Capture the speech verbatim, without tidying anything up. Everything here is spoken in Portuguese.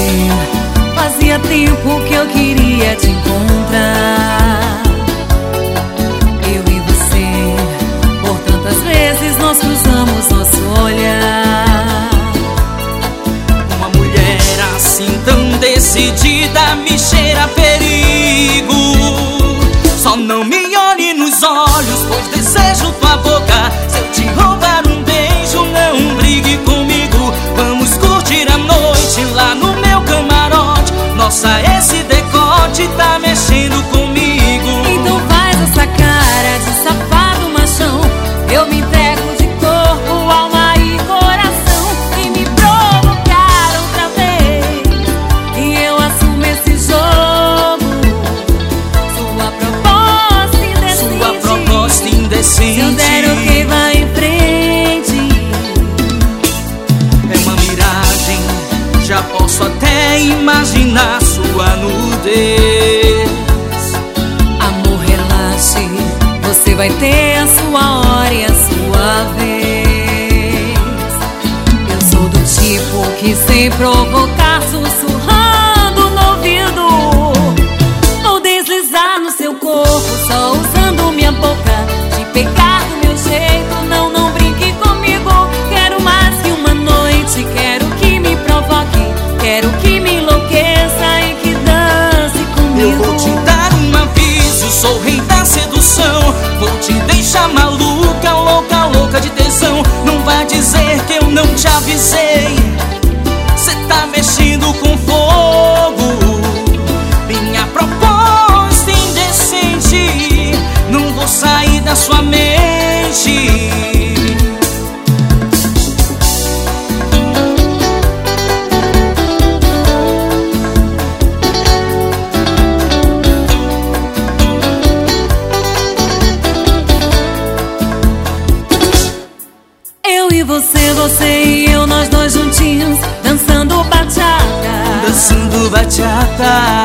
você, fazia tempo que eu queria te encontrar. Eu e você, por tantas vezes nós cruzamos nosso olhar. Uma mulher assim tão decidida me cheira a perigo. Só não me olhe nos olhos, pois desejo tua boca. Se eu te roubar um beijo, não brigue comigo. Vamos curtir a noite lá no meu camarote. Nossa, esse decote tá mexendo comigo. Então faz essa cara de safado machão. Eu me entrego de corpo, alma e coração. E me provocar outra vez, e eu assumo esse jogo. Sua proposta indecente, Sua proposta indecente. se eu der ok, vai em frente. É uma miragem, já posso até imaginar sua nudez. Amor, relaxe, você vai ter a sua hora e a sua vez. Eu sou do tipo que sem provocar, sussurrando no ouvido, vou deslizar no seu corpo, só usando minha boca. Te pegar do meu jeito, não, não brinque comigo. Quero mais que uma noite, quero que me provoque. Quero que me enlouqueça e que dance comigo. Eu vou te dar um aviso, sou o rei da sedução. Vou te deixar maluca, louca, louca de tesão. Não vai dizer que eu não te avisei. Cê tá mexendo com fogo. Minha proposta indecente, não vou sair da sua mente. Eu e você, você e eu, nós dois juntinhos, dançando bachata. Dançando bachata.